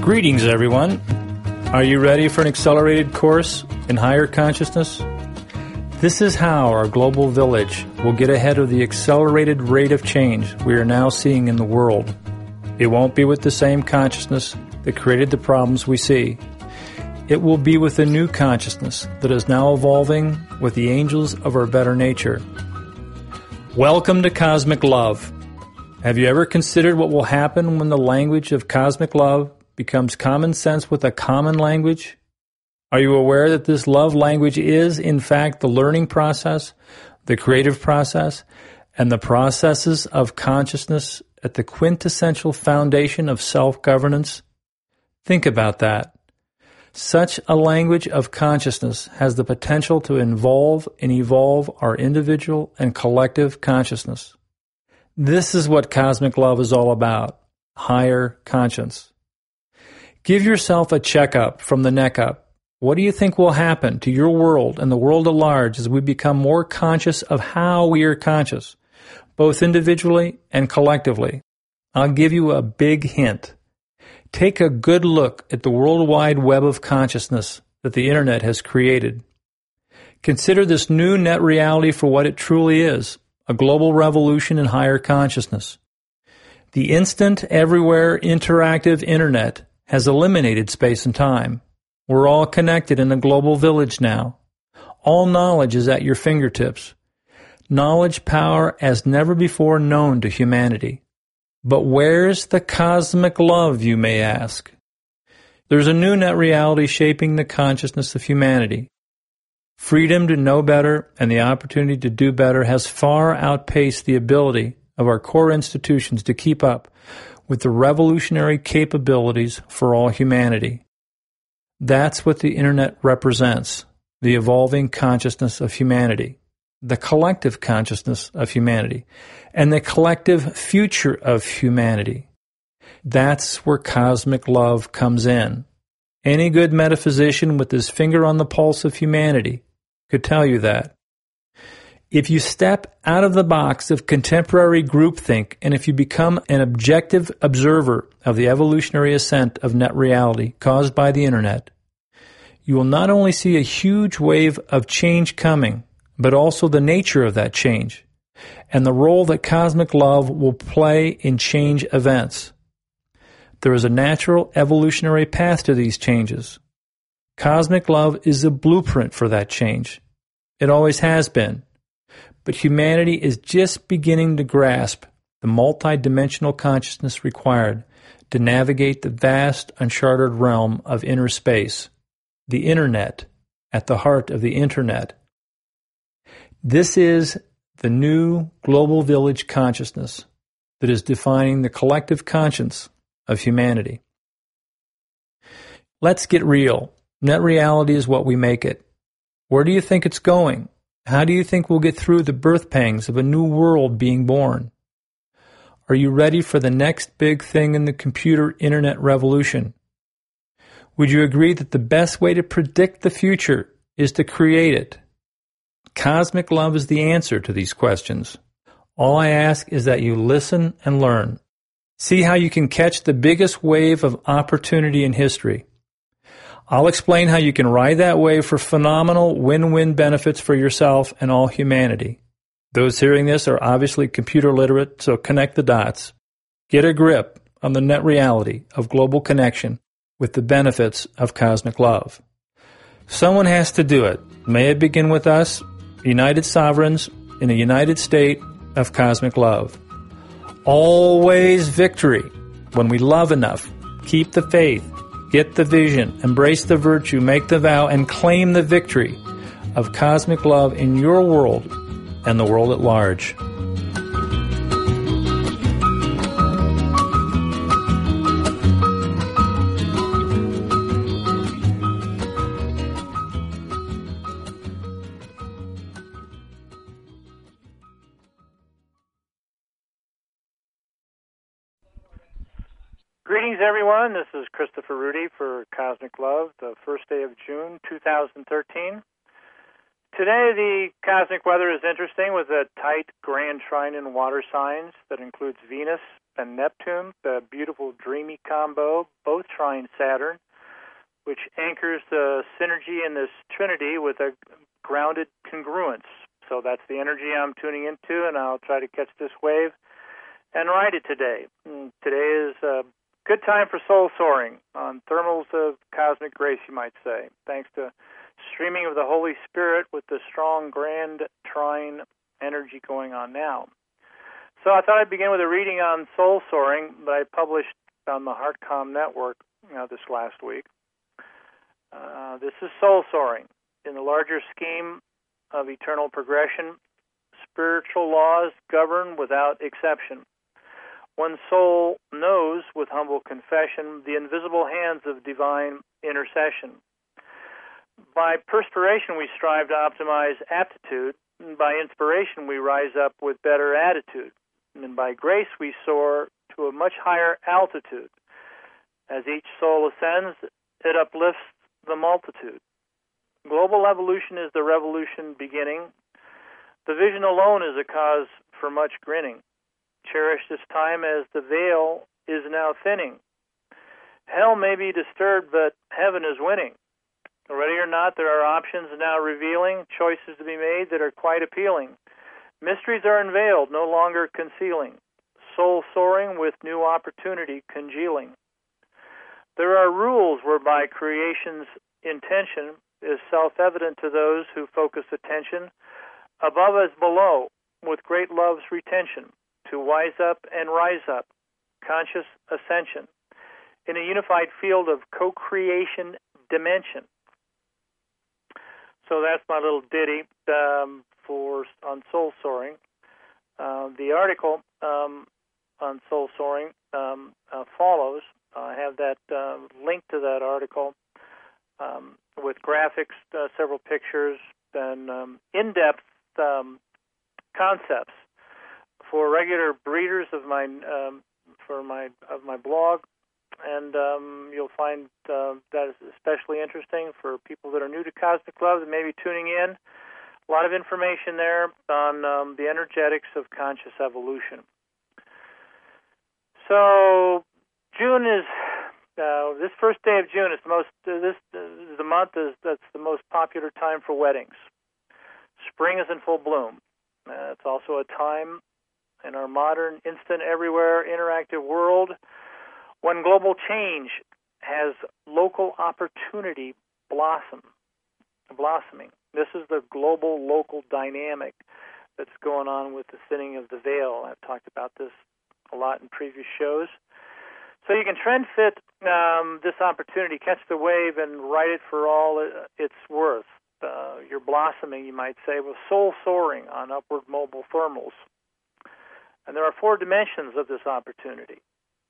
Greetings, everyone. Are you ready for an accelerated course in higher consciousness? This is how our global village will get ahead of the accelerated rate of change we are now seeing in the world. It won't be with the same consciousness that created the problems we see. It will be with a new consciousness that is now evolving with the angels of our better nature. Welcome to Cosmic Love. Have you ever considered what will happen when the language of cosmic love becomes common sense with a common language? Are you aware that this love language is, in fact, the learning process, the creative process, and the processes of consciousness at the quintessential foundation of self-governance? Think about that. Such a language of consciousness has the potential to involve and evolve our individual and collective consciousness. This is what cosmic love is all about, higher conscience. Give yourself a checkup from the neck up. What do you think will happen to your world and the world at large as we become more conscious of how we are conscious, both individually and collectively? I'll give you a big hint. Take a good look at the worldwide web of consciousness that the Internet has created. Consider this new net reality for what it truly is, a global revolution in higher consciousness. The instant, everywhere, interactive Internet has eliminated space and time. We're all connected in a global village now. All knowledge is at your fingertips. Knowledge power as never before known to humanity. But where's the cosmic love, you may ask? There's a new net reality shaping the consciousness of humanity. Freedom to know better and the opportunity to do better has far outpaced the ability of our core institutions to keep up with the revolutionary capabilities for all humanity. That's what the Internet represents, the evolving consciousness of humanity, the collective consciousness of humanity, and the collective future of humanity. That's where cosmic love comes in. Any good metaphysician with his finger on the pulse of humanity could tell you that. If you step out of the box of contemporary groupthink and if you become an objective observer of the evolutionary ascent of net reality caused by the Internet, you will not only see a huge wave of change coming, but also the nature of that change and the role that cosmic love will play in change events. There is a natural evolutionary path to these changes. Cosmic love is a blueprint for that change. It always has been. But humanity is just beginning to grasp the multidimensional consciousness required to navigate the vast, uncharted realm of inner space, the Internet, at the heart of the Internet. This is the new global village consciousness that is defining the collective conscience of humanity. Let's get real. Net reality is what we make it. Where do you think it's going? How do you think we'll get through the birth pangs of a new world being born? Are you ready for the next big thing in the computer internet revolution? Would you agree that the best way to predict the future is to create it? Cosmic love is the answer to these questions. All I ask is that you listen and learn. See how you can catch the biggest wave of opportunity in history. I'll explain how you can ride that wave for phenomenal win-win benefits for yourself and all humanity. Those hearing this are obviously computer literate, so connect the dots. Get a grip on the net reality of global connection with the benefits of cosmic love. Someone has to do it. May it begin with us, united sovereigns in a united state of cosmic love. Always victory when we love enough, keep the faith, get the vision, embrace the virtue, make the vow, and claim the victory of cosmic love in your world and the world at large. Greetings, everyone. This is Christopher Rudy for Cosmic Love, the first day of June 2013. Today, the cosmic weather is interesting with a tight grand trine in water signs that includes Venus and Neptune, the beautiful dreamy combo, both trine Saturn, which anchors the synergy in this trinity with a grounded congruence. So that's the energy I'm tuning into, and I'll try to catch this wave and ride it today. Today is a good time for soul soaring on thermals of cosmic grace, you might say, thanks to streaming of the Holy Spirit with the strong grand trine energy going on now. So I thought I'd begin with a reading on soul soaring that I published on the HeartCom network this last week. This is soul soaring. In the larger scheme of eternal progression, spiritual laws govern without exception. One's soul knows with humble confession the invisible hands of divine intercession. By perspiration, we strive to optimize aptitude. And by inspiration, we rise up with better attitude. And by grace, we soar to a much higher altitude. As each soul ascends, it uplifts the multitude. Global evolution is the revolution beginning. The vision alone is a cause for much grinning. Cherish this time as the veil is now thinning. Hell may be disturbed, but heaven is winning. Ready or not, there are options now revealing, choices to be made that are quite appealing. Mysteries are unveiled, no longer concealing. Soul soaring with new opportunity congealing. There are rules whereby creation's intention is self-evident to those who focus attention above as below with great love's retention to wise up and rise up, conscious ascension in a unified field of co-creation dimension. So that's my little ditty on soul soaring. The article on soul soaring follows. I have that link to that article with graphics, several pictures, and in-depth concepts for regular readers of my blog. And you'll find that is especially interesting for people that are new to Cosmic Love and maybe tuning in. A lot of information there on the energetics of conscious evolution. So June is this first day of June is the most. This is the month that's the most popular time for weddings. Spring is in full bloom. It's also a time in our modern, instant, everywhere, interactive world when global change has local opportunity blossoming. This is the global local dynamic that's going on with the thinning of the veil. I've talked about this a lot in previous shows. So you can trend fit this opportunity, catch the wave, and ride it for all it's worth. You're blossoming, you might say, with soul soaring on upward mobile thermals. And there are 4 dimensions of this opportunity.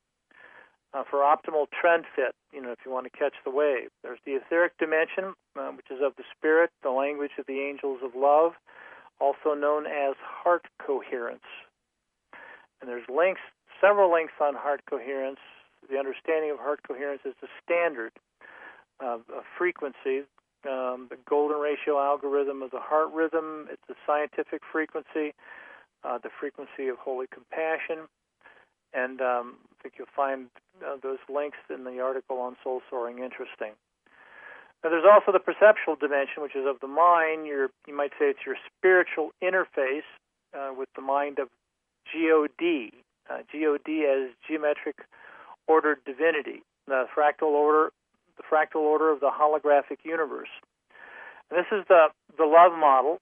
For optimal trend fit, if you want to catch the wave. There's the etheric dimension, which is of the spirit, the language of the angels of love, also known as heart coherence. And there's several links on heart coherence. The understanding of heart coherence is the standard of frequency, the golden ratio algorithm of the heart rhythm. It's the scientific frequency, the frequency of holy compassion. And I think you'll find those links in the article on soul soaring interesting. Now, there's also the perceptual dimension, which is of the mind. You might say it's your spiritual interface with the mind of God. God as geometric ordered divinity, the fractal order of the holographic universe. And this is the love model,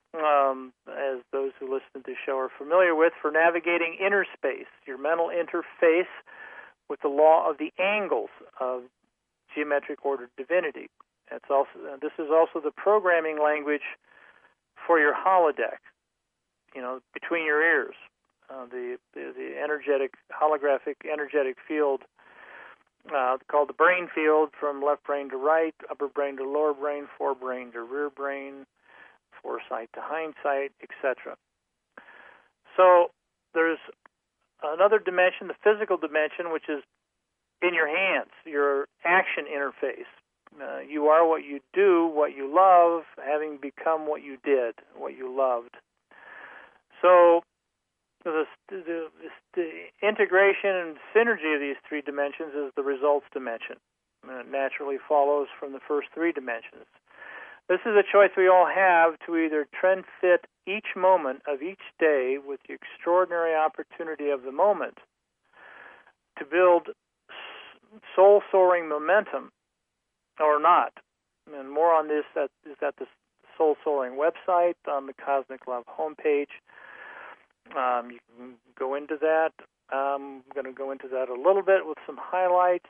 as those who listen to the show are familiar with, for navigating inner space, your mental interface with the law of the angles of geometric ordered divinity. This is also the programming language for your holodeck, between your ears. The energetic, holographic energetic field called the brain field, from left brain to right, upper brain to lower brain, forebrain to rear brain, foresight to hindsight, etc. So there's another dimension, the physical dimension, which is in your hands, your action interface. You are what you do, what you love, having become what you did, what you loved. So the integration and synergy of these three dimensions is the results dimension. And it naturally follows from the first three dimensions. This is a choice we all have to either trend fit each moment of each day with the extraordinary opportunity of the moment to build soul-soaring momentum or not. And more on this is at the Soul Soaring website on the Cosmic Love homepage. You can go into that. I'm going to go into that a little bit with some highlights.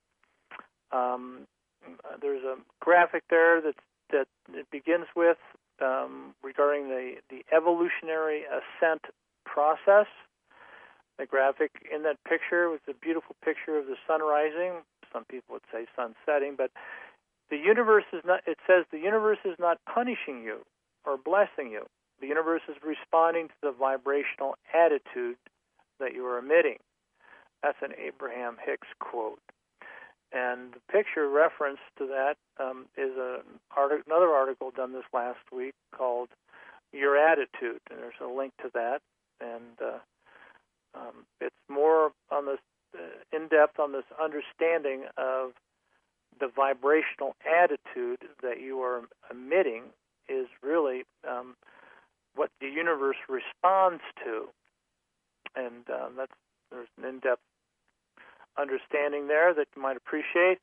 There's a graphic there that it begins with regarding the evolutionary ascent process. The graphic in that picture was a beautiful picture of the sun rising. Some people would say sun setting, but the universe is not. It says the universe is not punishing you or blessing you. The universe is responding to the vibrational attitude that you are emitting. That's an Abraham Hicks quote. And the picture reference to that is another article done this last week called Your Attitude, and there's a link to that. And it's more on this in-depth on this understanding of the vibrational attitude that you are emitting is really what the universe responds to. And there's an in-depth understanding there that you might appreciate.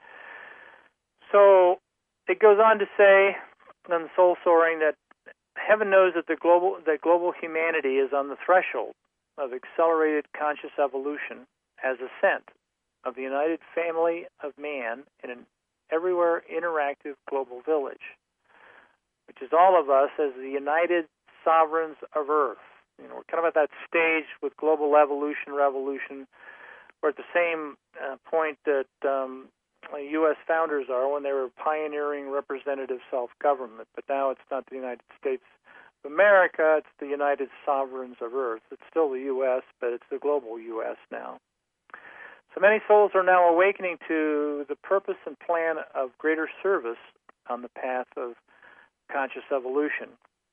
So it goes on to say on the Soul Soaring that heaven knows that global humanity is on the threshold of accelerated conscious evolution as ascent of the united family of man in an everywhere interactive global village, which is all of us as the united sovereigns of Earth. You know, we're kind of at that stage with global revolution. We're at the same point that U.S. founders are when they were pioneering representative self-government. But now it's not the United States of America, it's the United Sovereigns of Earth. It's still the U.S., but it's the global U.S. now. So many souls are now awakening to the purpose and plan of greater service on the path of conscious evolution.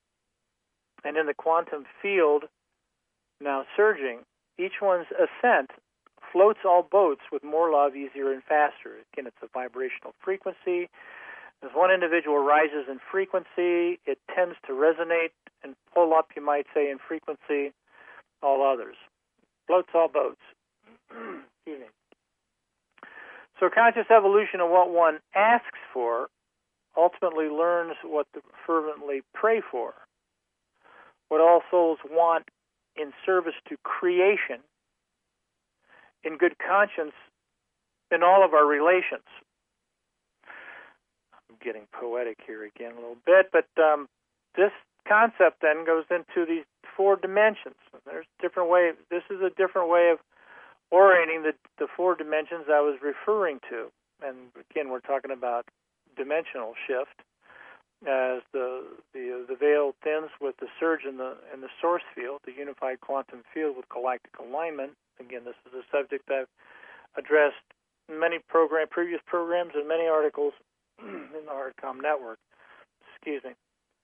And in the quantum field, now surging, each one's ascent floats all boats with more love, easier and faster. Again, it's a vibrational frequency. As one individual rises in frequency, it tends to resonate and pull up, you might say, in frequency, all others. Floats all boats. Excuse me. So conscious evolution of what one asks for ultimately learns what to fervently pray for. What all souls want in service to creation, in good conscience, in all of our relations. I'm getting poetic here again a little bit, but this concept then goes into these four dimensions. There's different way. This is a different way of orienting the four dimensions I was referring to. And again, we're talking about dimensional shift as the veil thins with the surge in the source field, the unified quantum field with galactic alignment. Again, this is a subject I've addressed in many previous programs and many articles in the Hardcom network. Excuse me.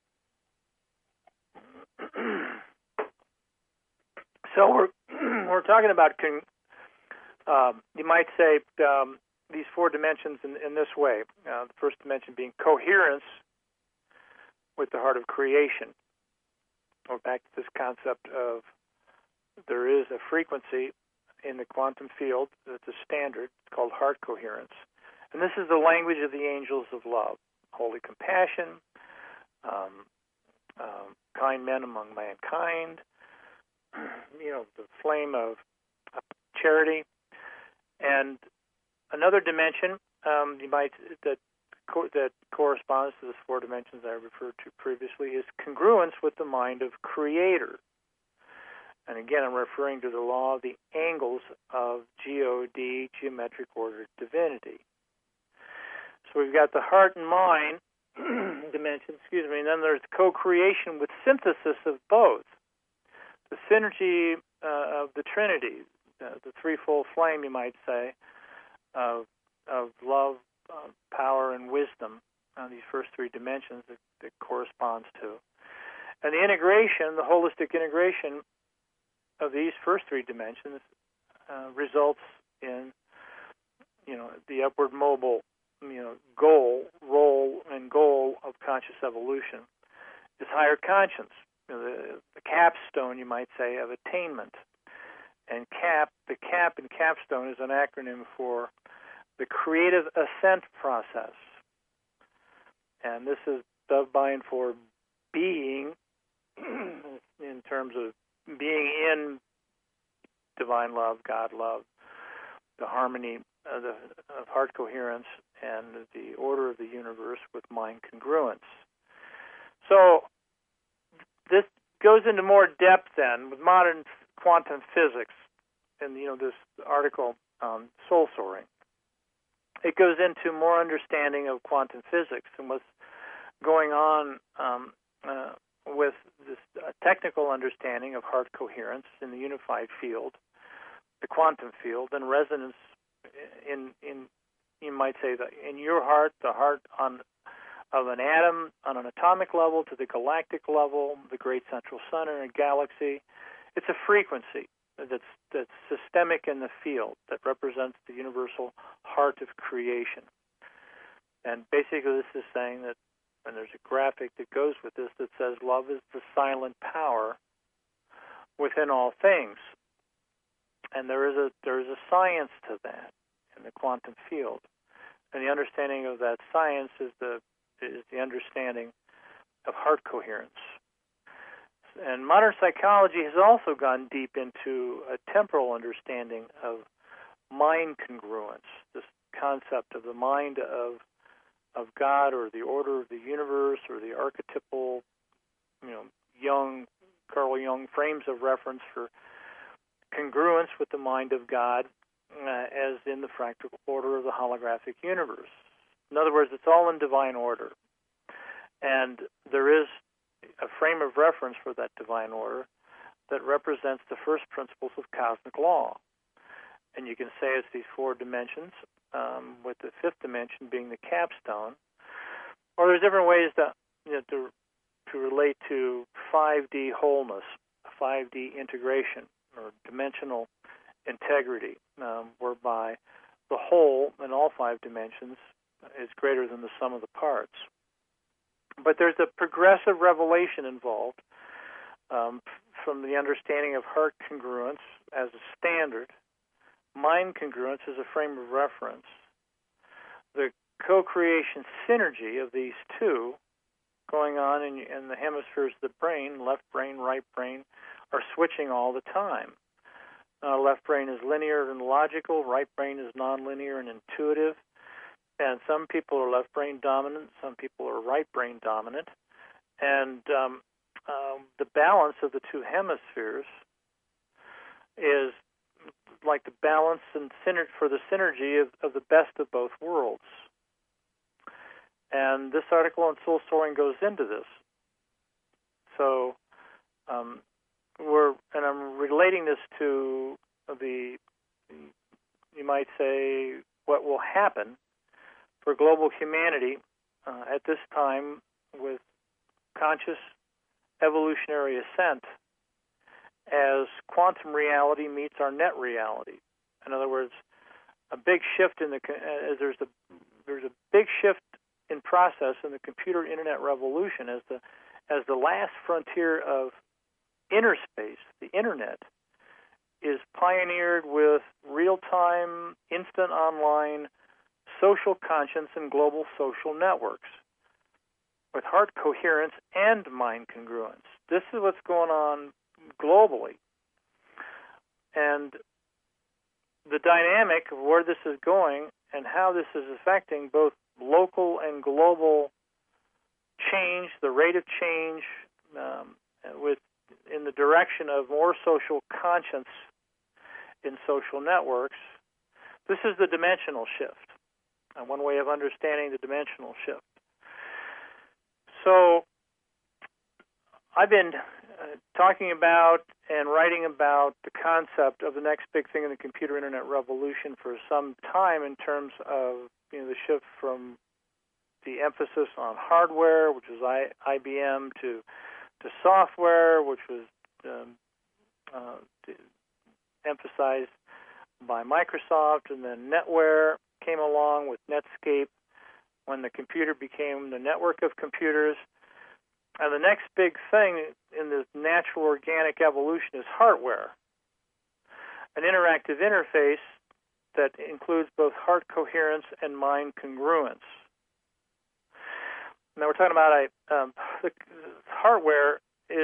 So we're talking about you might say these four dimensions in this way. The first dimension being coherence with the heart of creation. We're back to this concept of there is a frequency in the quantum field that's a standard. It's called heart coherence. And this is the language of the angels of love, holy compassion, kind men among mankind, the flame of charity. And another dimension that corresponds to the four dimensions I referred to previously is congruence with the mind of Creator. And again, I'm referring to the law of the angles of GOD, geometric ordered divinity. So we've got the heart and mind dimension, and then there's co-creation with synthesis of both. The synergy of the Trinity, the threefold flame, you might say, of love, power, and wisdom. These first three dimensions that corresponds to. And the integration, the holistic integration of these first three dimensions results in, the upward mobile, role of conscious evolution is higher conscience, the capstone, you might say, of attainment. And the CAP in capstone is an acronym for the creative ascent process. And this is defined for being, in terms of being in divine love, God love, the harmony of heart coherence, and the order of the universe with mind congruence. So this goes into more depth then with modern quantum physics, and this article on soul soaring. It goes into more understanding of quantum physics and what's going on with this technical understanding of heart coherence in the unified field, the quantum field, and resonance in you might say that in your heart, the heart of an atom on an atomic level to the galactic level, the great central sun in a galaxy. It's a frequency that's systemic in the field that represents the universal heart of creation. And basically this is saying that, and there's a graphic that goes with this that says love is the silent power within all things. And there is a science to that in the quantum field. And the understanding of that science is the understanding of heart coherence. And modern psychology has also gone deep into a temporal understanding of mind congruence, this concept of the mind of God, or the order of the universe, or the archetypal, Carl Jung frames of reference for congruence with the mind of God, as in the fractal order of the holographic universe. In other words, it's all in divine order. And there is a frame of reference for that divine order that represents the first principles of cosmic law. And you can say it's these four dimensions, with the fifth dimension being the capstone. Or there's different ways to relate to 5D wholeness, 5D integration, or dimensional integrity, whereby the whole in all five dimensions is greater than the sum of the parts. But there's a progressive revelation involved from the understanding of heart congruence as a standard, mind congruence as a frame of reference, the co-creation synergy of these two going on in the hemispheres of the brain, left brain, right brain, are switching all the time. Left brain is linear and logical, right brain is nonlinear and intuitive. And some people are left brain dominant, some people are right brain dominant. And the balance of the two hemispheres is like the balance and for the synergy of the best of both worlds. And this article on soul soaring goes into this. So I'm relating this to you might say, what will happen for global humanity at this time with conscious evolutionary ascent as quantum reality meets our net reality. In other words, a big shift there's a big shift in process in the computer internet revolution as the last frontier of inner space, the internet, is pioneered with real-time, instant online social conscience and global social networks with heart coherence and mind congruence. This is what's going on globally. And the dynamic of where this is going and how this is affecting both local and global change, the rate of change in the direction of more social conscience in social networks, this is the dimensional shift. And one way of understanding the dimensional shift. So I've been talking about and writing about the concept of the next big thing in the computer internet revolution for some time in terms of the shift from the emphasis on hardware, which was IBM, to software, which was emphasized by Microsoft, and then NetWare came along with Netscape when the computer became the network of computers. And the next big thing in this natural organic evolution is hardware, an interactive interface that includes both heart coherence and mind congruence. Now we're talking about the hardware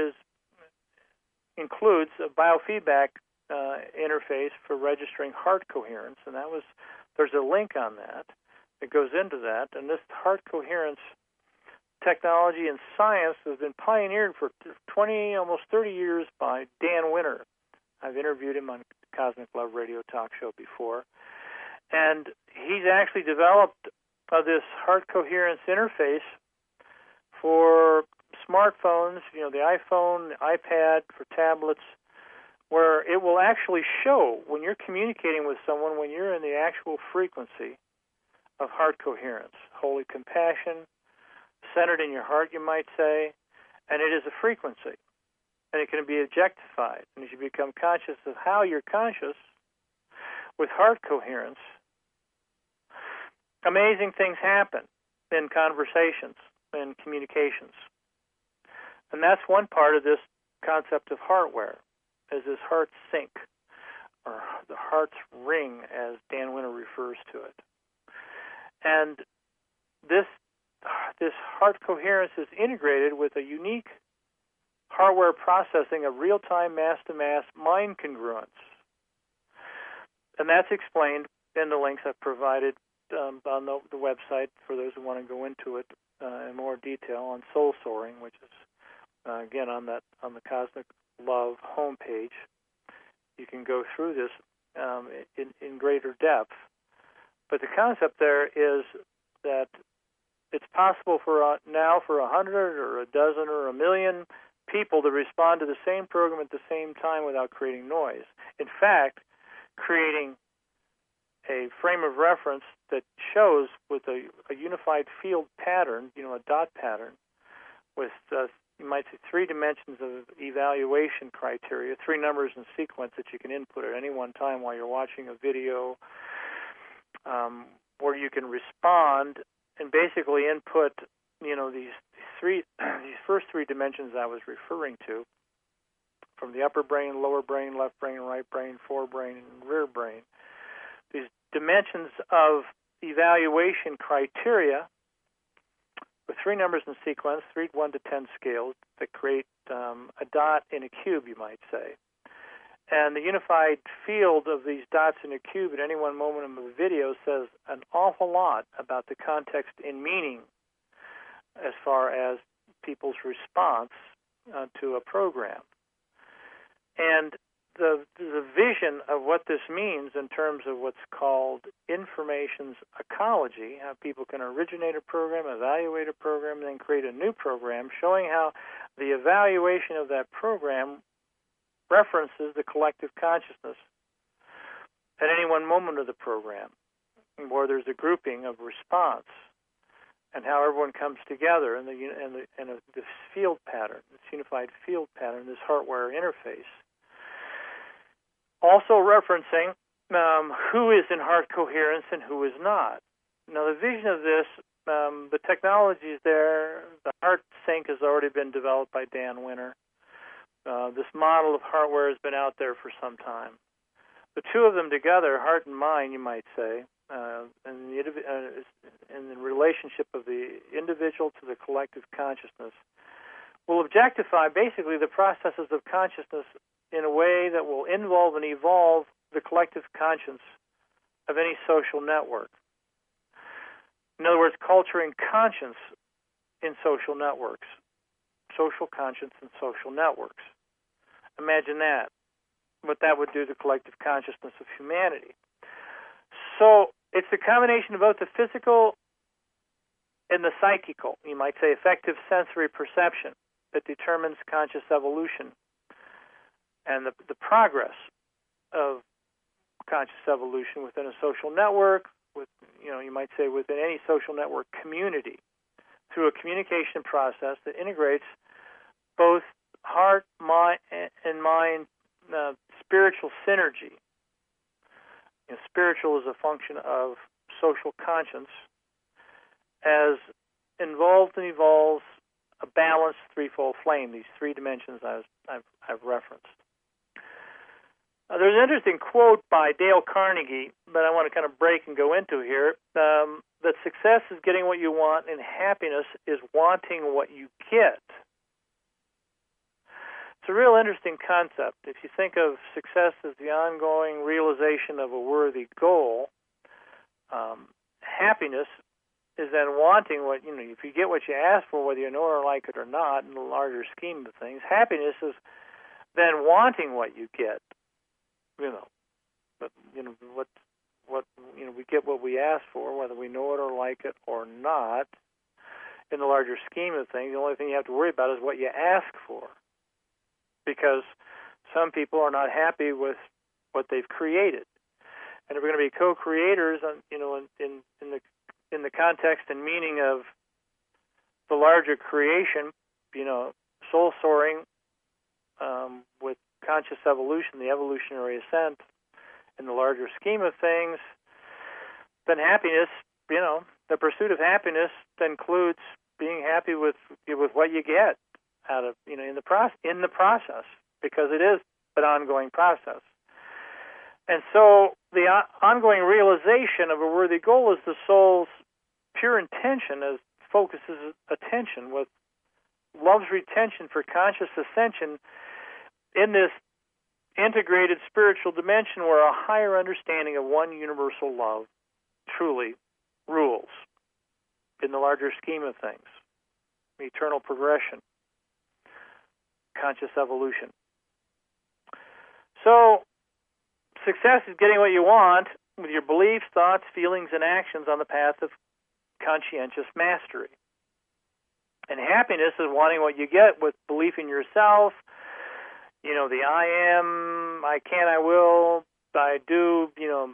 includes a biofeedback interface for registering heart coherence, and there's a link on that goes into that. And this heart coherence technology and science has been pioneered for 20, almost 30 years by Dan Winter. I've interviewed him on Cosmic Love Radio talk show before, and he's actually developed this heart coherence interface for smartphones, the iPhone, the iPad, for tablets, where it will actually show when you're communicating with someone, when you're in the actual frequency of heart coherence, holy compassion, centered in your heart, you might say, and it is a frequency, and it can be objectified. And as you become conscious of how you're conscious with heart coherence, amazing things happen in conversations and communications. And that's one part of this concept of hardware, is this heart sync, or the heart's ring, as Dan Winter refers to it. And this heart coherence is integrated with a unique hardware processing of real-time mass-to-mass mind congruence. And that's explained in the links I've provided on the website for those who want to go into it in more detail on Soul Soaring, which is, again, on the Cosmic Love homepage. You can go through this in greater depth. But the concept there is that it's possible now for 100 or a dozen or a million people to respond to the same program at the same time without creating noise. In fact, creating a frame of reference that shows with a unified field pattern, a dot pattern, with you might say 3 dimensions of evaluation criteria, 3 numbers in sequence that you can input at any one time while you're watching a video, where you can respond and basically input, these first 3 dimensions I was referring to, from the upper brain, lower brain, left brain, right brain, forebrain, and rear brain. These dimensions of evaluation criteria with 3 numbers in sequence, 3 1 to 10 scales that create a dot in a cube, you might say. And the unified field of these dots in a cube at any one moment of the video says an awful lot about the context and meaning as far as people's response to a program. And the vision of what this means in terms of what's called information's ecology, how people can originate a program, evaluate a program, and then create a new program, showing how the evaluation of that program references the collective consciousness at any one moment of the program, where there's a grouping of response, and how everyone comes together in this field pattern, this unified field pattern, this hardware interface. Also referencing who is in heart coherence and who is not. Now, the vision of this, the technology is there. The heart sync has already been developed by Dan Winter. This model of hardware has been out there for some time. The two of them together, heart and mind, you might say, in the relationship of the individual to the collective consciousness, will objectify basically the processes of consciousness in a way that will involve and evolve the collective conscience of any social network. In other words, culturing conscience in social networks, social conscience in social networks. Imagine that, what that would do to the collective consciousness of humanity. So it's a combination of both the physical and the psychical, you might say, effective sensory perception that determines conscious evolution and the progress of conscious evolution within a social network, you might say within any social network community, through a communication process that integrates both heart, mind, and mind spiritual synergy. Spiritual is a function of social conscience, as involved and evolves a balanced threefold flame. These three dimensions I've referenced. There's an interesting quote by Dale Carnegie that I want to kind of break and go into here. That success is getting what you want, and happiness is wanting what you get. It's a real interesting concept. If you think of success as the ongoing realization of a worthy goal, happiness is then wanting what, if you get what you ask for, whether you know or like it or not, in the larger scheme of things, happiness is then wanting what you get. But we get what we ask for, whether we know it or like it or not. In the larger scheme of things, the only thing you have to worry about is what you ask for, because some people are not happy with what they've created. And if we're going to be co-creators, in the context and meaning of the larger creation, soul soaring with conscious evolution, the evolutionary ascent, in the larger scheme of things, then happiness, the pursuit of happiness includes being happy with what you get out of, in the process, because it is an ongoing process. And so the ongoing realization of a worthy goal is the soul's pure intention as focuses attention with love's retention for conscious ascension in this integrated spiritual dimension where a higher understanding of one universal love truly rules in the larger scheme of things. Eternal progression, conscious evolution. So, success is getting what you want with your beliefs, thoughts, feelings, and actions on the path of conscientious mastery. And happiness is wanting what you get with belief in yourself, the I am, I can, I will, I do,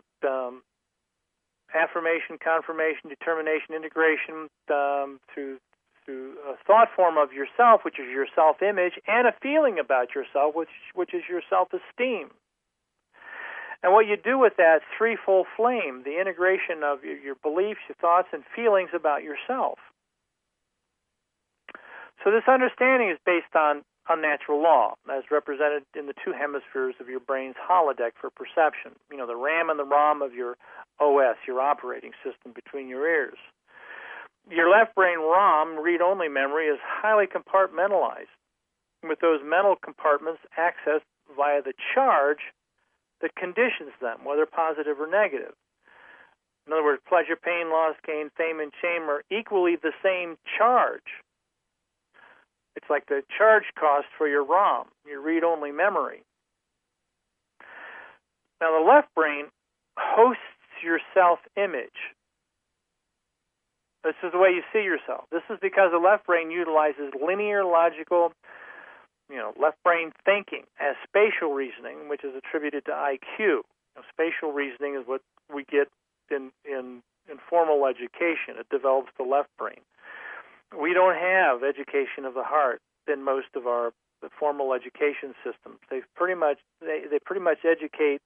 affirmation, confirmation, determination, integration through a thought form of yourself, which is your self-image, and a feeling about yourself, which is your self-esteem. And what you do with that threefold flame, the integration of your beliefs, your thoughts, and feelings about yourself. So this understanding is based on unnatural law, as represented in the two hemispheres of your brain's holodeck for perception. The RAM and the ROM of your OS, your operating system between your ears. Your left brain ROM, read-only memory, is highly compartmentalized, with those mental compartments accessed via the charge that conditions them, whether positive or negative. In other words, pleasure, pain, loss, gain, fame, and shame are equally the same charge. It's like the charge cost for your ROM, your read-only memory. Now, the left brain hosts your self-image. This is the way you see yourself. This is because the left brain utilizes linear, logical, left brain thinking as spatial reasoning, which is attributed to IQ. Spatial reasoning is what we get in formal education. It develops the left brain. We don't have education of the heart in most of our formal education systems. They pretty much educate,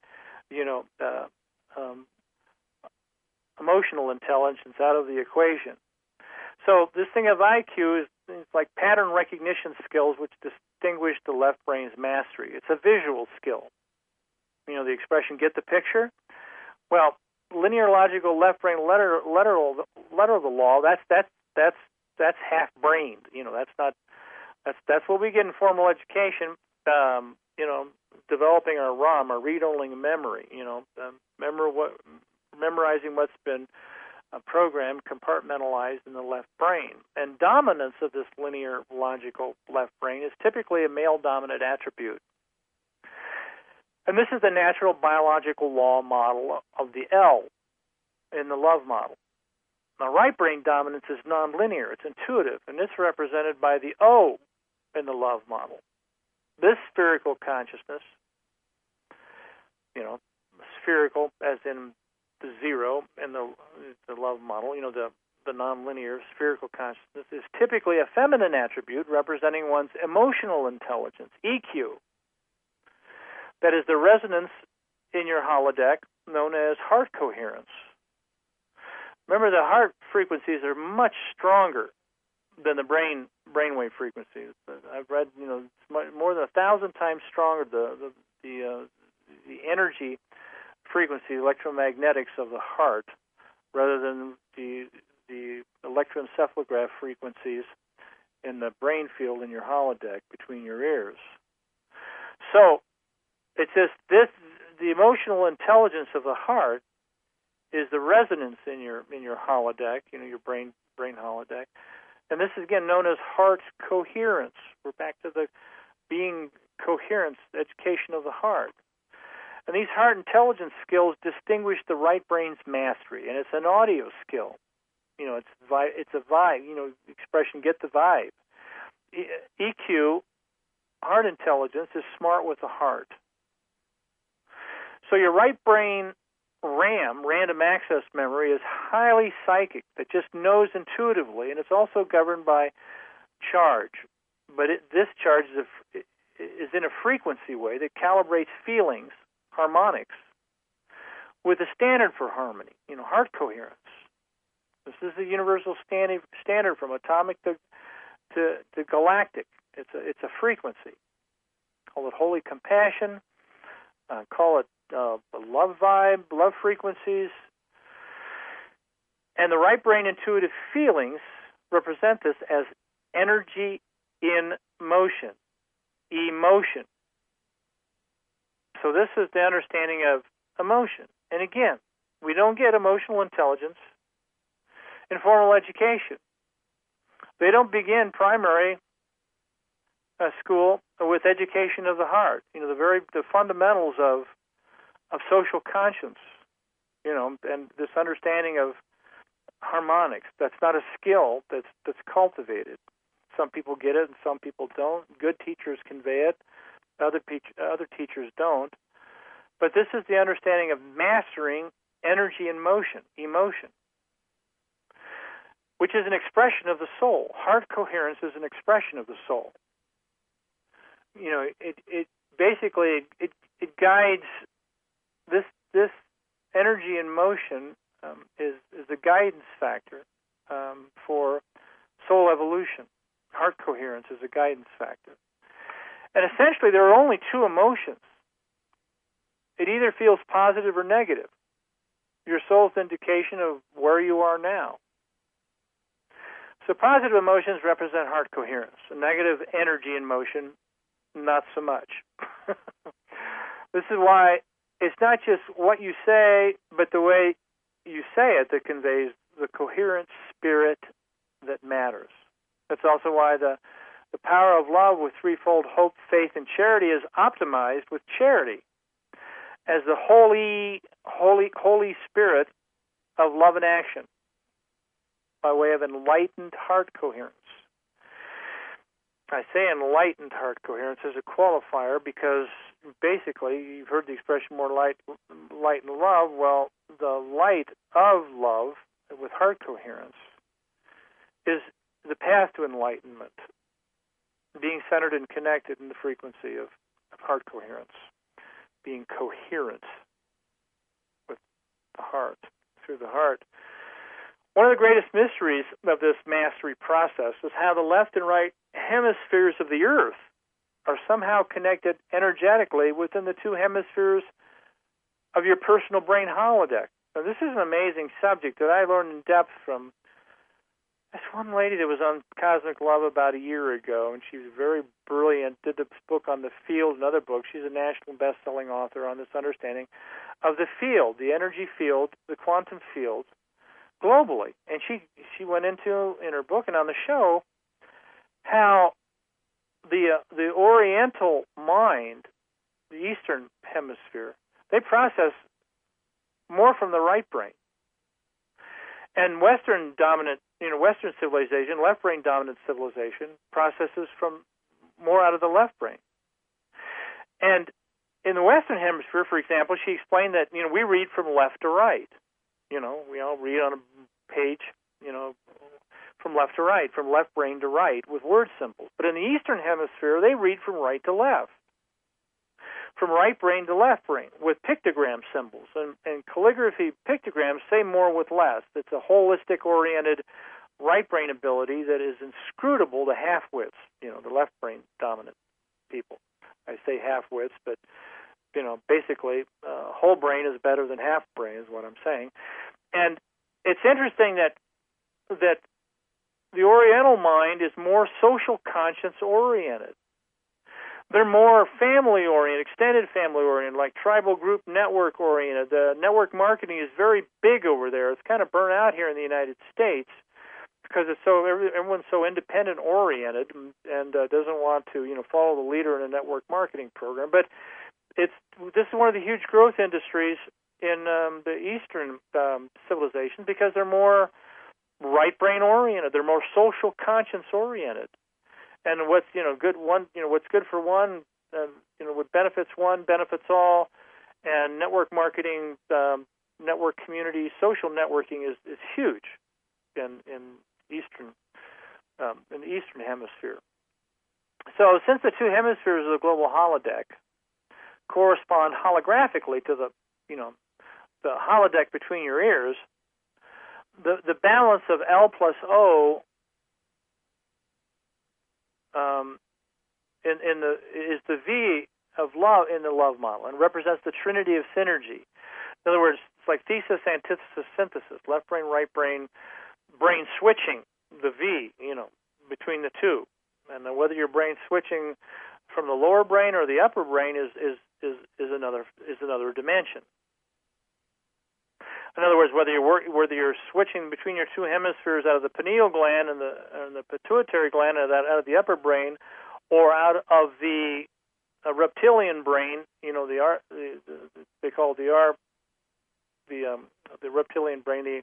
emotional intelligence out of the equation. So this thing of IQ is like pattern recognition skills, which distinguish the left brain's mastery. It's a visual skill. The expression "get the picture." Well, linear, logical left brain letter of the law. That's half-brained. That's what we get in formal education. Developing our ROM, our read-only memory. Memorizing what's been programmed, compartmentalized in the left brain. And dominance of this linear, logical left brain is typically a male-dominant attribute. And this is the natural biological law model of the L in the love model. Now, right brain dominance is nonlinear. It's intuitive, and it's represented by the O in the love model. This spherical consciousness, spherical as in the zero in the love model, the nonlinear spherical consciousness, is typically a feminine attribute representing one's emotional intelligence, EQ. That is the resonance in your holodeck known as heart coherence. Remember, the heart frequencies are much stronger than the brainwave frequencies. I've read, it's more than 1,000 times stronger. The energy frequency, electromagnetics of the heart, rather than the electroencephalograph frequencies in the brain field in your holodeck between your ears. So it's the emotional intelligence of the heart is the resonance in your holodeck, your brain holodeck. And this is again known as heart coherence. We're back to the being coherence, education of the heart. And these heart intelligence skills distinguish the right brain's mastery, and it's an audio skill. It's a vibe. Expression, get the vibe. EQ, heart intelligence, is smart with the heart. So your right brain RAM, random access memory, is highly psychic, that just knows intuitively, and it's also governed by charge. But this charge is in a frequency way that calibrates feelings, harmonics, with a standard for harmony, heart coherence. This is the universal standard from atomic to galactic. It's a frequency. Call it holy compassion. Call it love vibe, love frequencies. And the right brain intuitive feelings represent this as energy in motion, emotion. So this is the understanding of emotion. And again, we don't get emotional intelligence in formal education. They don't begin primary school with education of the heart. The fundamentals of social conscience. And this understanding of harmonics. That's not a skill that's cultivated. Some people get it, and some people don't. Good teachers convey it. Other teachers don't. But this is the understanding of mastering energy in motion, emotion, which is an expression of the soul. Heart coherence is an expression of the soul. It basically guides this energy in motion is the guidance factor for soul evolution. Heart coherence is a guidance factor. And essentially, there are only two emotions. It either feels positive or negative. Your soul's indication of where you are now. So positive emotions represent heart coherence. Negative energy in motion, not so much. This is why it's not just what you say, but the way you say it that conveys the coherent spirit that matters. That's also why the power of love with threefold hope, faith, and charity is optimized with charity as the holy spirit of love and action by way of enlightened heart coherence. I say enlightened heart coherence as a qualifier because basically, you've heard the expression more light and love. Well, the light of love with heart coherence is the path to enlightenment, being centered and connected in the frequency of heart coherence, being coherent with the heart, through the heart. One of the greatest mysteries of this mastery process is how the left and right hemispheres of the earth are somehow connected energetically within the two hemispheres of your personal brain holodeck. Now, this is an amazing subject that I learned in depth from this one lady that was on Cosmic Love about a year ago, and she was very brilliant, did this book on the field and other books. She's a national best-selling author on this understanding of the field, the energy field, the quantum field, globally. And she went into, in her book and on the show, how the Oriental mind, the Eastern Hemisphere, they process more from the right brain. And Western civilization, left brain dominant civilization, processes from more out of the left brain. And in the Western Hemisphere, for example, she explained that we read from left to right. We all read on a page, from left to right, from left brain to right with word symbols. But in the Eastern Hemisphere, they read from right to left, from right brain to left brain with pictogram symbols. And calligraphy pictograms say more with less. It's a holistic-oriented right brain ability that is inscrutable to half-wits, the left brain dominant people. I say half-wits, but basically, whole brain is better than half brain, is what I'm saying. And it's interesting that the Oriental mind is more social conscience oriented. They're more family oriented, extended family oriented, like tribal group network oriented. The network marketing is very big over there. It's kind of burnt out here in the United States because everyone's so independent oriented and doesn't want to follow the leader in a network marketing program. But this is one of the huge growth industries in the Eastern civilization because they're more right brain oriented. They're more social conscience oriented. And what's what's good for one, what benefits one benefits all. And network marketing, network community, social networking is huge in the Eastern Hemisphere. So since the two hemispheres of the global holodeck correspond holographically to the holodeck between your ears, the balance of L plus O is the V of love in the love model and represents the trinity of synergy. In other words, it's like thesis, antithesis, synthesis, left brain, right brain, brain switching, the V, between the two. And whether your brain switching from the lower brain or the upper brain is another dimension. In other words, whether you're switching between your two hemispheres out of the pineal gland and the pituitary gland, out of the upper brain, or out of the reptilian brain, they call it the reptilian brain,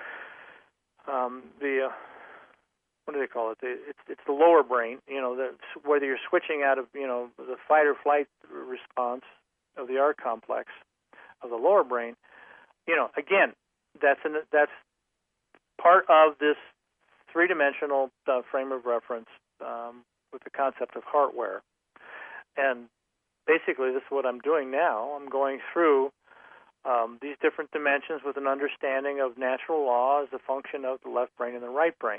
what do they call it? It's the lower brain. Whether you're switching out of the fight or flight response of the R complex of the lower brain. Again, that's part of this three-dimensional frame of reference with the concept of hardware. And basically, this is what I'm doing now. I'm going through these different dimensions with an understanding of natural law as a function of the left brain and the right brain.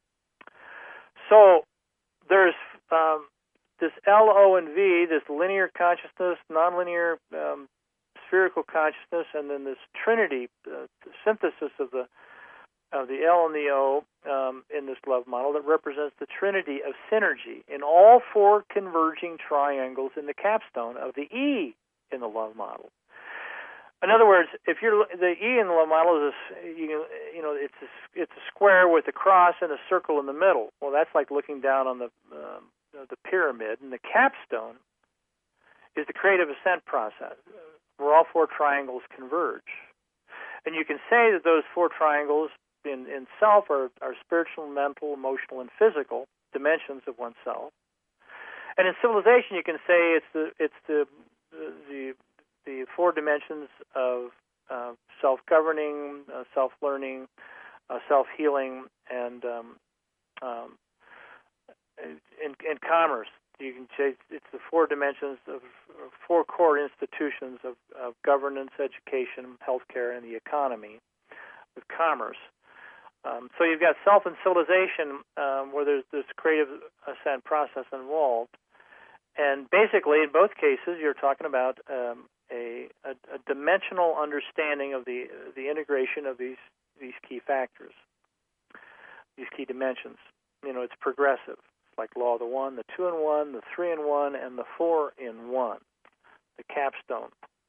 So there's this L, O, and V, this linear consciousness, nonlinear spherical consciousness, and then this trinity, the synthesis of the L and the O in this love model that represents the trinity of synergy in all four converging triangles in the capstone of the E in the love model. In other words, if the E in the love model is it's a square with a cross and a circle in the middle. Well, that's like looking down on the pyramid, and the capstone is the creative ascent process, where all four triangles converge. And you can say that those four triangles in self are spiritual, mental, emotional, and physical dimensions of oneself. And in civilization, you can say it's the four dimensions of self-governing, self-learning, self-healing, and commerce. You can say it's the four dimensions of four core institutions of governance, education, healthcare, and the economy with commerce. So you've got self and civilization where there's this creative ascent process involved. And basically, in both cases, you're talking about a dimensional understanding of the integration of these key factors, these key dimensions. It's progressive. It's like law of the one, the 2 in 1, the 3 in 1, and the 4 in 1. The capstone.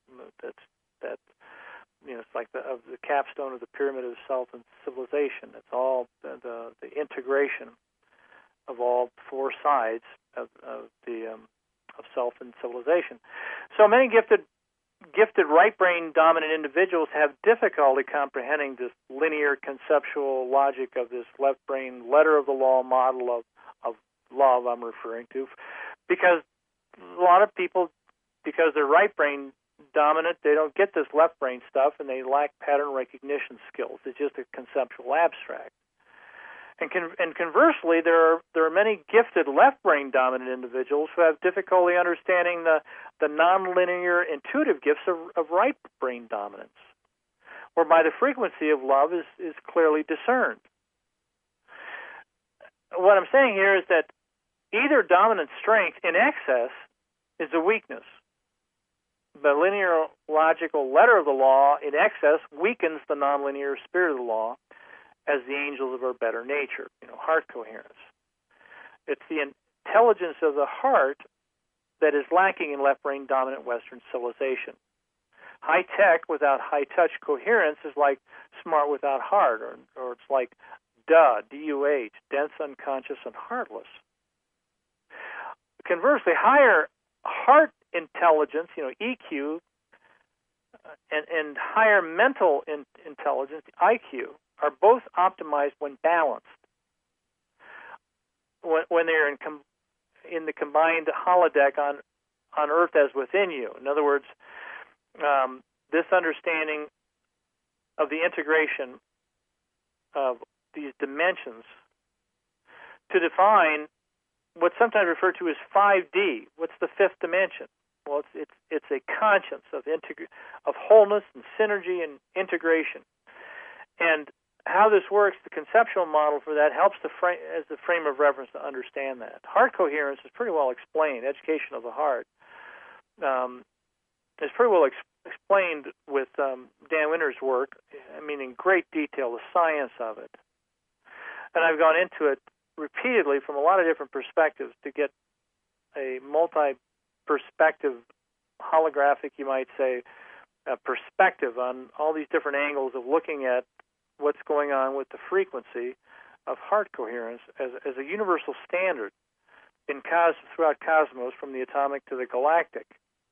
It's like the capstone of the pyramid of self and civilization. It's all the integration of all four sides of self and civilization. So many gifted right brain dominant individuals have difficulty comprehending this linear conceptual logic of this left brain letter of the law model of love I'm referring to, because a lot of people, because their right brain dominant, they don't get this left brain stuff, and they lack pattern recognition skills. It's just a conceptual abstract. And conversely, there are many gifted left brain dominant individuals who have difficulty understanding the nonlinear intuitive gifts of right brain dominance, whereby the frequency of love is clearly discerned. What I'm saying here is that either dominant strength in excess is a weakness. The linear logical letter of the law in excess weakens the nonlinear spirit of the law as the angels of our better nature, heart coherence. It's the intelligence of the heart that is lacking in left brain dominant Western civilization. High tech without high touch coherence is like smart without heart, or it's like D-U-H, dense, unconscious, and heartless. Conversely, higher heart intelligence, EQ, and higher mental intelligence, IQ, are both optimized when balanced. When they're in the combined holodeck on Earth as within you. In other words, this understanding of the integration of these dimensions to define what's sometimes referred to as 5D. What's the fifth dimension? Well, it's a conscience of wholeness and synergy and integration. And how this works, the conceptual model for that helps as the frame of reference to understand that. Heart coherence is pretty well explained. Education of the heart is pretty well explained with Dan Winter's work. In great detail, the science of it. And I've gone into it repeatedly from a lot of different perspectives to get a multi-perspective, holographic, you might say, perspective on all these different angles of looking at what's going on with the frequency of heart coherence as a universal standard throughout cosmos, from the atomic to the galactic.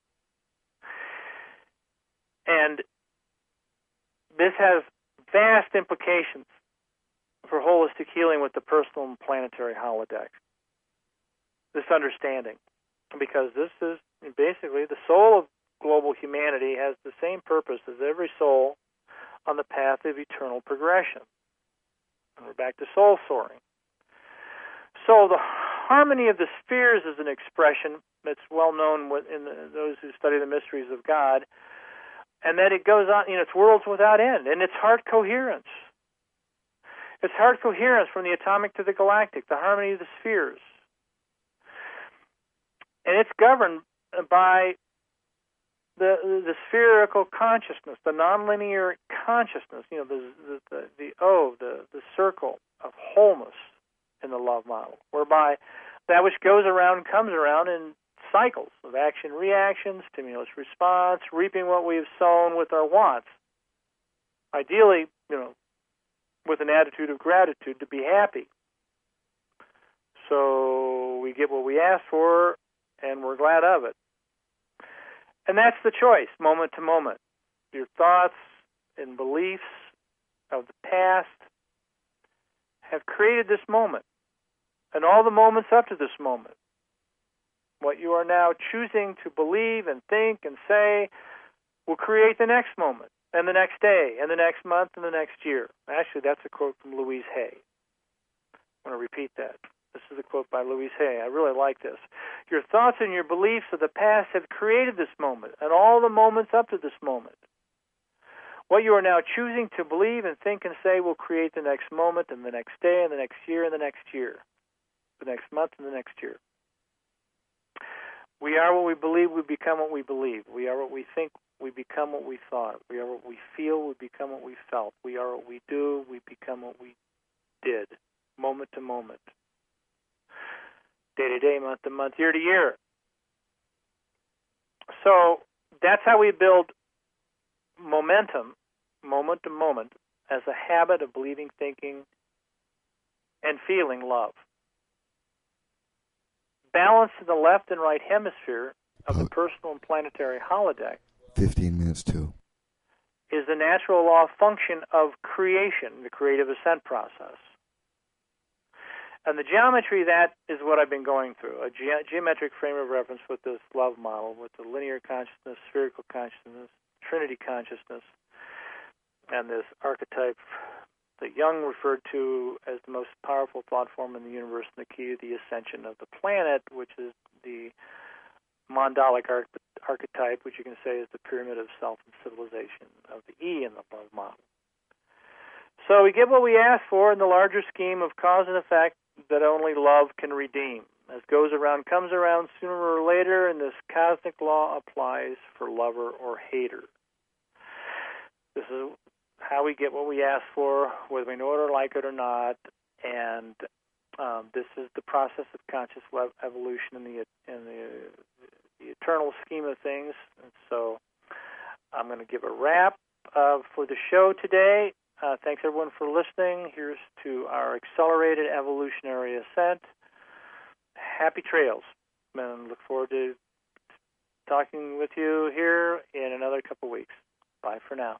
And this has vast implications for holistic healing with the personal and planetary holodeck. This understanding, because this is basically the soul of global humanity has the same purpose as every soul on the path of eternal progression. And we're back to soul soaring. So the harmony of the spheres is an expression that's well known in those who study the mysteries of God, and that it goes on, it's worlds without end, and it's heart coherence. It's heart coherence from the atomic to the galactic, the harmony of the spheres. And it's governed by the spherical consciousness, the nonlinear consciousness, the circle of wholeness in the love model, whereby that which goes around comes around in cycles of action-reaction, stimulus-response, reaping what we have sown with our wants. Ideally, with an attitude of gratitude to be happy. So we get what we ask for, and we're glad of it. And that's the choice, moment to moment. Your thoughts and beliefs of the past have created this moment, and all the moments up to this moment. What you are now choosing to believe and think and say will create the next moment, and the next day, and the next month, and the next year. Actually, that's a quote from Louise Hay. I want to repeat that. This is a quote by Louise Hay. I really like this. Your thoughts and your beliefs of the past have created this moment, and all the moments up to this moment. What you are now choosing to believe and think and say will create the next moment, and the next day, and the next year, and the next year. The next month, and the next year. We are what we believe, we become what we believe. We are what we think, we become what we thought. We are what we feel, we become what we felt. We are what we do, we become what we did, moment to moment. Day to day, month to month, year to year. So that's how we build momentum, moment to moment, as a habit of believing, thinking, and feeling love. Balance in the left and right hemisphere of the personal and planetary holodeck 15 minutes too. Is the natural law function of creation, the creative ascent process. And the geometry, that is what I've been going through, a geometric frame of reference with this love model, with the linear consciousness, spherical consciousness, Trinity consciousness, and this archetype that Jung referred to as the most powerful thought form in the universe and the key to the ascension of the planet, which is the mandalic archetype, which you can say is the pyramid of self and civilization of the E in the love model. So we get what we ask for in the larger scheme of cause and effect that only love can redeem. As goes around, comes around sooner or later, and this cosmic law applies for lover or hater. This is how we get what we ask for, whether we know it or like it or not, and this is the process of conscious evolution in the eternal scheme of things. And so I'm going to give a wrap for the show today. Thanks, everyone, for listening. Here's to our accelerated evolutionary ascent. Happy trails, and look forward to talking with you here in another couple weeks. Bye for now.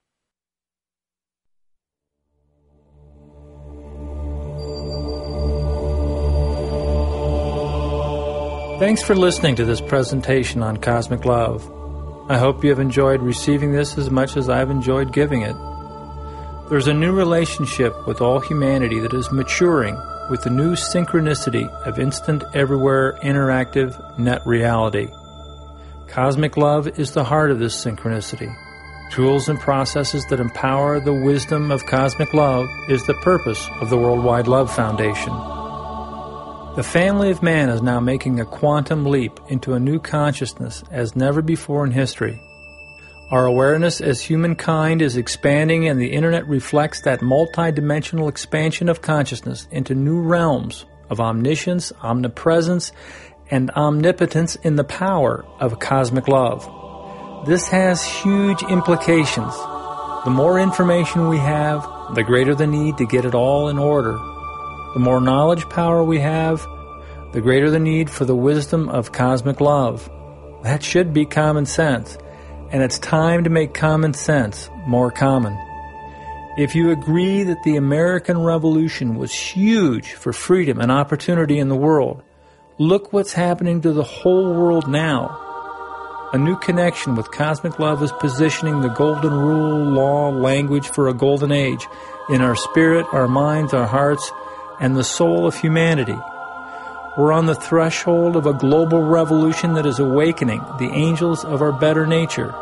Thanks for listening to this presentation on Cosmic Love. I hope you have enjoyed receiving this as much as I've enjoyed giving it. There's a new relationship with all humanity that is maturing with the new synchronicity of instant, everywhere, interactive net reality. Cosmic love is the heart of this synchronicity. Tools and processes that empower the wisdom of cosmic love is the purpose of the Worldwide Love Foundation. The family of man is now making a quantum leap into a new consciousness as never before in history. Our awareness as humankind is expanding, and the Internet reflects that multidimensional expansion of consciousness into new realms of omniscience, omnipresence, and omnipotence in the power of cosmic love. This has huge implications. The more information we have, the greater the need to get it all in order. The more knowledge power we have, the greater the need for the wisdom of cosmic love. That should be common sense. And it's time to make common sense more common. If you agree that the American Revolution was huge for freedom and opportunity in the world, look what's happening to the whole world now. A new connection with cosmic love is positioning the golden rule, law, language for a golden age in our spirit, our minds, our hearts, and the soul of humanity. We're on the threshold of a global revolution that is awakening the angels of our better nature.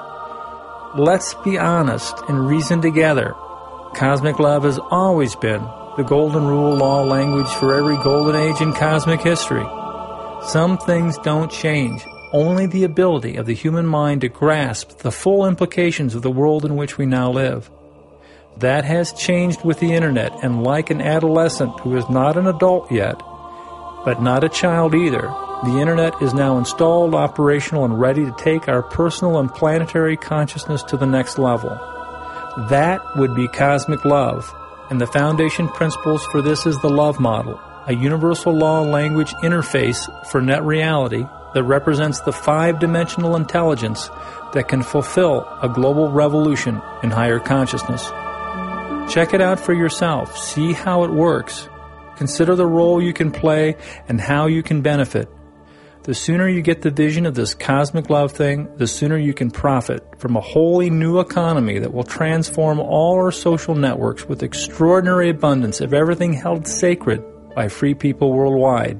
Let's be honest and reason together. Cosmic love has always been the golden rule, law, language for every golden age in cosmic history. Some things don't change. Only the ability of the human mind to grasp the full implications of the world in which we now live. That has changed with the Internet, and like an adolescent who is not an adult yet, but not a child either, the Internet is now installed, operational, and ready to take our personal and planetary consciousness to the next level. That would be cosmic love, and the foundation principles for this is the love model, a universal law language interface for net reality that represents the five-dimensional intelligence that can fulfill a global revolution in higher consciousness. Check it out for yourself. See how it works. Consider the role you can play and how you can benefit. The sooner you get the vision of this cosmic love thing, the sooner you can profit from a wholly new economy that will transform all our social networks with extraordinary abundance of everything held sacred by free people worldwide.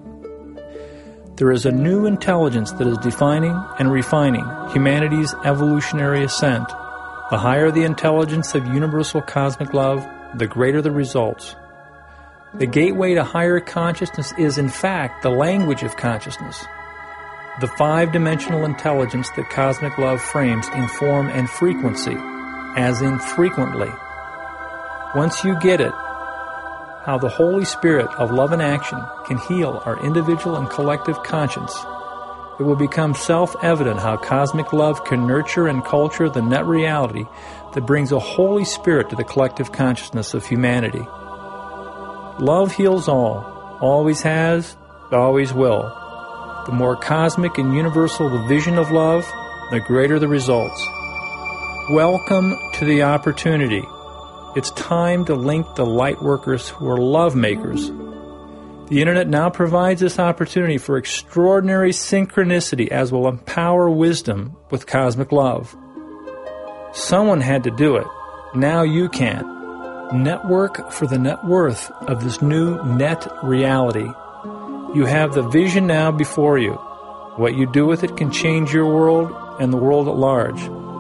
There is a new intelligence that is defining and refining humanity's evolutionary ascent. The higher the intelligence of universal cosmic love, the greater the results. The gateway to higher consciousness is, in fact, the language of consciousness. The five-dimensional intelligence that cosmic love frames in form and frequency, as in frequently. Once you get it, how the Holy Spirit of love and action can heal our individual and collective conscience, it will become self-evident how cosmic love can nurture and culture the net reality that brings a Holy Spirit to the collective consciousness of humanity. Love heals all, always has, always will. The more cosmic and universal the vision of love, the greater the results. Welcome to the opportunity. It's time to link the light workers who are love makers. The Internet now provides this opportunity for extraordinary synchronicity as will empower wisdom with cosmic love. Someone had to do it. Now you can. Network for the net worth of this new net reality. You have the vision now before you. What you do with it can change your world and the world at large.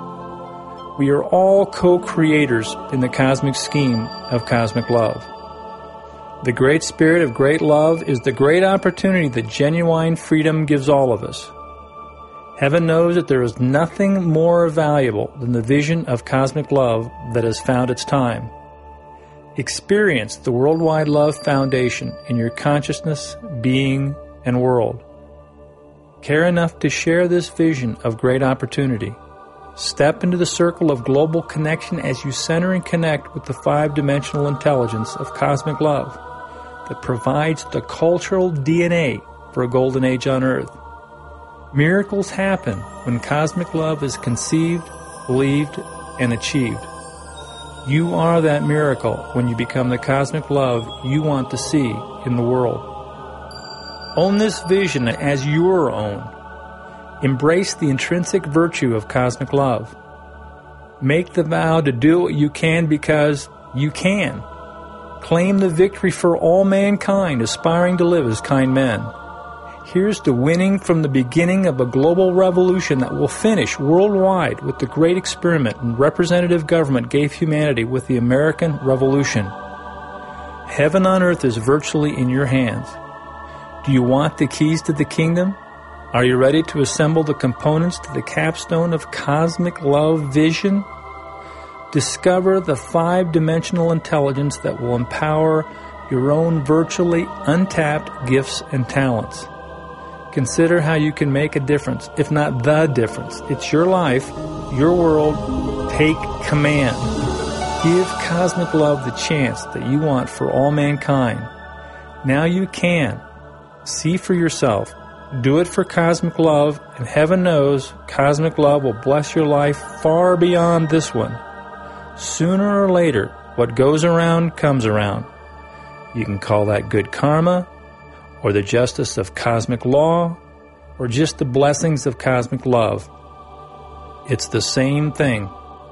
We are all co-creators in the cosmic scheme of cosmic love. The great spirit of great love is the great opportunity that genuine freedom gives all of us. Heaven knows that there is nothing more valuable than the vision of cosmic love that has found its time. Experience the Worldwide Love Foundation in your consciousness, being, and world. Care enough to share this vision of great opportunity. Step into the circle of global connection as you center and connect with the five-dimensional intelligence of cosmic love that provides the cultural DNA for a golden age on Earth. Miracles happen when cosmic love is conceived, believed, and achieved. You are that miracle when you become the cosmic love you want to see in the world. Own this vision as your own. Embrace the intrinsic virtue of cosmic love. Make the vow to do what you can because you can. Claim the victory for all mankind aspiring to live as kind men. Here's to winning from the beginning of a global revolution that will finish worldwide with the great experiment and representative government gave humanity with the American Revolution. Heaven on earth is virtually in your hands. Do you want the keys to the kingdom? Are you ready to assemble the components to the capstone of cosmic love vision? Discover the five-dimensional intelligence that will empower your own virtually untapped gifts and talents. Consider how you can make a difference, if not the difference. It's your life, your world. Take command. Give cosmic love the chance that you want for all mankind. Now you can. See for yourself. Do it for cosmic love, and heaven knows cosmic love will bless your life far beyond this one. Sooner or later, what goes around comes around. You can call that good karma, or the justice of cosmic law, or just the blessings of cosmic love. It's the same thing.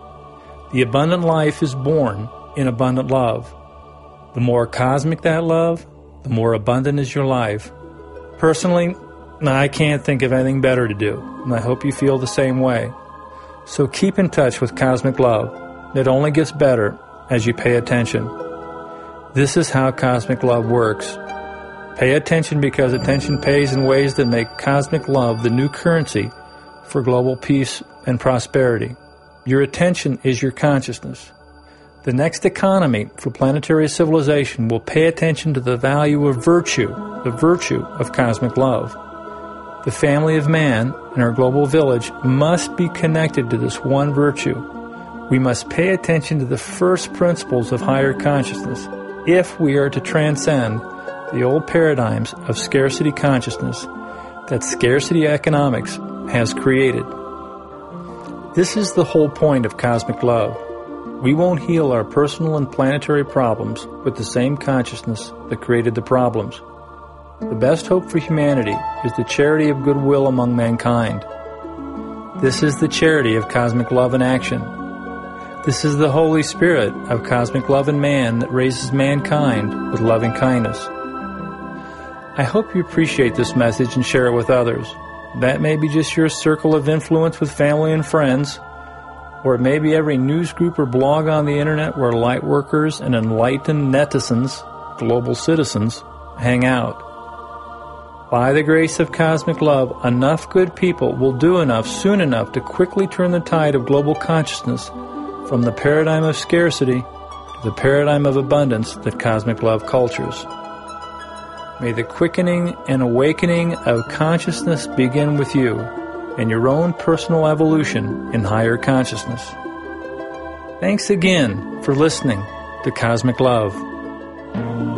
The abundant life is born in abundant love. The more cosmic that love, the more abundant is your life. Personally, I can't think of anything better to do, and I hope you feel the same way. So keep in touch with cosmic love. It only gets better as you pay attention. This is how cosmic love works. Pay attention because attention pays in ways that make cosmic love the new currency for global peace and prosperity. Your attention is your consciousness. The next economy for planetary civilization will pay attention to the value of virtue, the virtue of cosmic love. The family of man and our global village must be connected to this one virtue. We must pay attention to the first principles of higher consciousness if we are to transcend the old paradigms of scarcity consciousness that scarcity economics has created. This is the whole point of cosmic love. We won't heal our personal and planetary problems with the same consciousness that created the problems. The best hope for humanity is the charity of goodwill among mankind. This is the charity of cosmic love in action. This is the Holy Spirit of cosmic love in man that raises mankind with loving kindness. I hope you appreciate this message and share it with others. That may be just your circle of influence with family and friends, or it may be every news group or blog on the internet where light workers and enlightened netizens, global citizens, hang out. By the grace of cosmic love, enough good people will do enough soon enough to quickly turn the tide of global consciousness from the paradigm of scarcity to the paradigm of abundance that cosmic love cultures. May the quickening and awakening of consciousness begin with you and your own personal evolution in higher consciousness. Thanks again for listening to Cosmic Love.